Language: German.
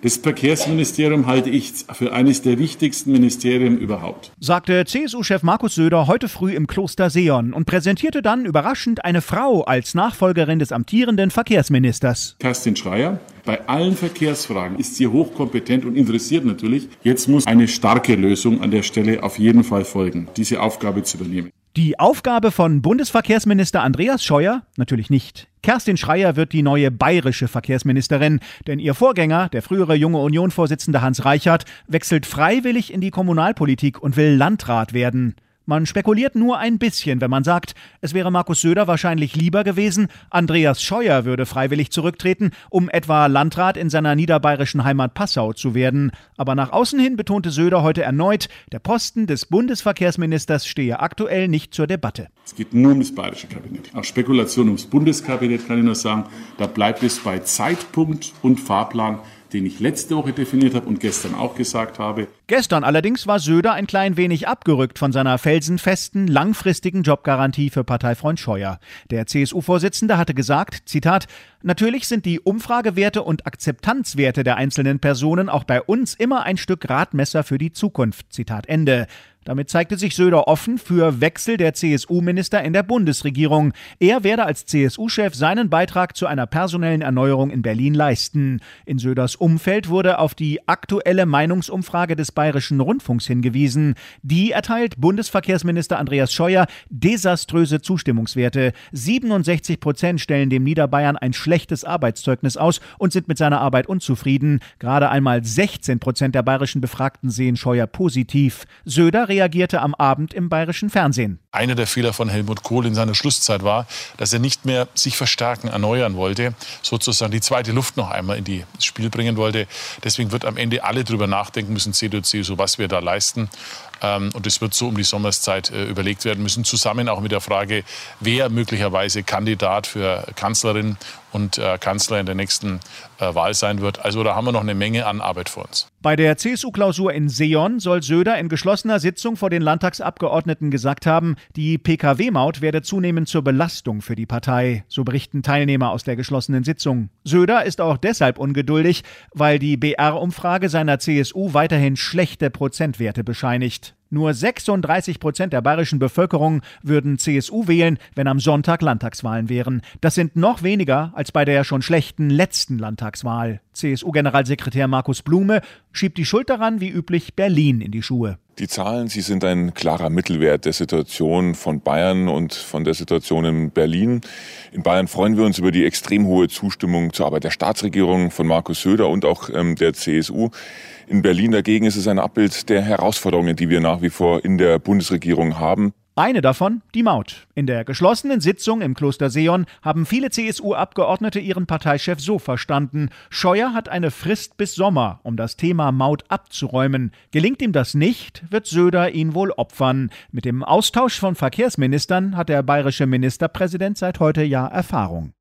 Das Verkehrsministerium halte ich für eines der wichtigsten Ministerien überhaupt, sagte CSU-Chef Markus Söder heute früh im Kloster Seeon und präsentierte dann überraschend eine Frau als Nachfolgerin des amtierenden Verkehrsministers. Kerstin Schreier. Bei allen Verkehrsfragen ist sie hochkompetent und interessiert natürlich. Jetzt muss eine starke Lösung an der Stelle auf jeden Fall folgen, diese Aufgabe zu übernehmen. Die Aufgabe von Bundesverkehrsminister Andreas Scheuer? Natürlich nicht. Kerstin Schreier wird die neue bayerische Verkehrsministerin, denn ihr Vorgänger, der frühere Junge Union-Vorsitzende Hans Reichert, wechselt freiwillig in die Kommunalpolitik und will Landrat werden. Man spekuliert nur ein bisschen, wenn man sagt, es wäre Markus Söder wahrscheinlich lieber gewesen, Andreas Scheuer würde freiwillig zurücktreten, um etwa Landrat in seiner niederbayerischen Heimat Passau zu werden. Aber nach außen hin betonte Söder heute erneut, der Posten des Bundesverkehrsministers stehe aktuell nicht zur Debatte. Es geht nur um das bayerische Kabinett. Auch Spekulation ums Bundeskabinett kann ich nur sagen, da bleibt es bei Zeitpunkt und Fahrplan, den ich letzte Woche definiert habe und gestern auch gesagt habe. Gestern allerdings war Söder ein klein wenig abgerückt von seiner felsenfesten, langfristigen Jobgarantie für Parteifreund Scheuer. Der CSU-Vorsitzende hatte gesagt, Zitat, natürlich sind die Umfragewerte und Akzeptanzwerte der einzelnen Personen auch bei uns immer ein Stück Gradmesser für die Zukunft. Zitat Ende. Damit zeigte sich Söder offen für Wechsel der CSU-Minister in der Bundesregierung. Er werde als CSU-Chef seinen Beitrag zu einer personellen Erneuerung in Berlin leisten. In Söders Umfeld wurde auf die aktuelle Meinungsumfrage des Bayerischen Rundfunks hingewiesen. Die erteilt Bundesverkehrsminister Andreas Scheuer desaströse Zustimmungswerte. 67% stellen dem Niederbayern ein schlechtes Arbeitszeugnis aus und sind mit seiner Arbeit unzufrieden. Gerade einmal 16% der bayerischen Befragten sehen Scheuer positiv. Söder reagierte am Abend im bayerischen Fernsehen. Einer der Fehler von Helmut Kohl in seiner Schlusszeit war, dass er nicht mehr sich verstärken, erneuern wollte, sozusagen die zweite Luft noch einmal ins Spiel bringen wollte. Deswegen wird am Ende alle darüber nachdenken müssen, CDU, CSU, was wir da leisten. Und es wird so um die Sommerszeit überlegt werden müssen, zusammen auch mit der Frage, wer möglicherweise Kandidat für Kanzlerin und Kanzler in der nächsten Wahl sein wird. Also da haben wir noch eine Menge an Arbeit vor uns. Bei der CSU-Klausur in Seeon soll Söder in geschlossener Sitzung vor den Landtagsabgeordneten gesagt haben, die Pkw-Maut werde zunehmend zur Belastung für die Partei. So berichten Teilnehmer aus der geschlossenen Sitzung. Söder ist auch deshalb ungeduldig, weil die BR-Umfrage seiner CSU weiterhin schlechte Prozentwerte bescheinigt. Nur 36% der bayerischen Bevölkerung würden CSU wählen, wenn am Sonntag Landtagswahlen wären. Das sind noch weniger als bei der schon schlechten letzten Landtagswahl. CSU-Generalsekretär Markus Blume schiebt die Schuld daran, wie üblich, Berlin in die Schuhe. Die Zahlen, sie sind ein klarer Mittelwert der Situation von Bayern und von der Situation in Berlin. In Bayern freuen wir uns über die extrem hohe Zustimmung zur Arbeit der Staatsregierung von Markus Söder und auch der CSU. In Berlin dagegen ist es ein Abbild der Herausforderungen, die wir nach wie vor in der Bundesregierung haben. Eine davon, die Maut. In der geschlossenen Sitzung im Kloster Seeon haben viele CSU-Abgeordnete ihren Parteichef so verstanden: Scheuer hat eine Frist bis Sommer, um das Thema Maut abzuräumen. Gelingt ihm das nicht, wird Söder ihn wohl opfern. Mit dem Austausch von Verkehrsministern hat der bayerische Ministerpräsident seit heute ja Erfahrung.